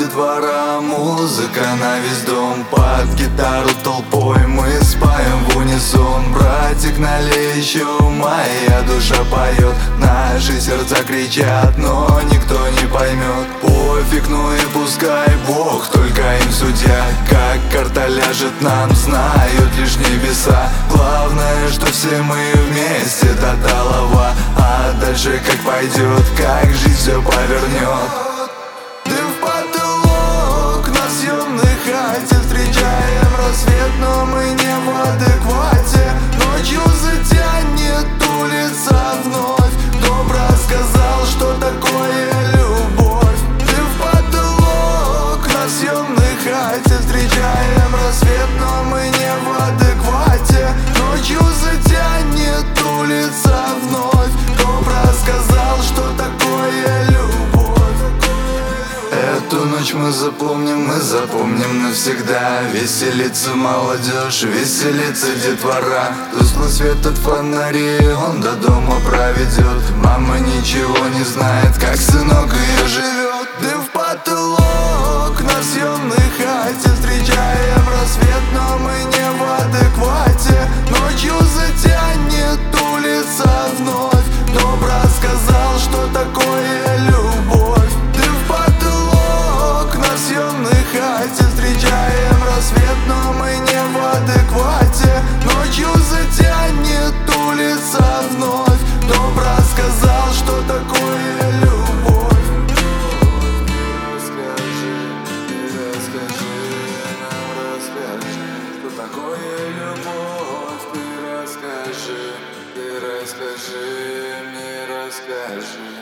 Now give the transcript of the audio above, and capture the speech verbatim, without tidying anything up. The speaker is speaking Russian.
детвора, музыка на весь дом. Под гитару толпой мы спаем в унисон. Братик, налей еще, моя душа поет. Наши сердца кричат, но никто не поймет. Пофиг, ну и пускай Бог только им судья. Как карта ляжет, нам знают лишь небеса. Главное, что все мы вместе до талого. А дальше как пойдет, как жизнь все повернет. Дым в потолок на съемной хате. Встречаем рассвет, но мы не в адеквате. Ночью затянет улица вновь. Кто рассказал, что такое любовь? Дым в потолок на съемной хате. Встречаем рассвет, но мы не в адеквате. Ночью затянет улица вновь. Кто рассказал, что такое любовь? Эту ночь мы запомним, мы запомним навсегда. Веселится молодежь, веселится детвора. Тусклый свет от фонарей, он до дома проведет. Мама ничего не знает, как сынок ее живет. Дым в потолок на съемной хате. Встречаем рассвет, но мы не в адеквате. Ночью затянет улица вновь. Кто рассказал, что такое любовь? Дым в потолок на съемной хате. Встречаем рассвет, но мы не в адеквате. Ночью затянет улица вновь. Кто рассказал, что такое любовь? Расскажи, расскажи, нам расскажи, что такое любовь. Ты расскажи, ты расскажи, мне расскажи.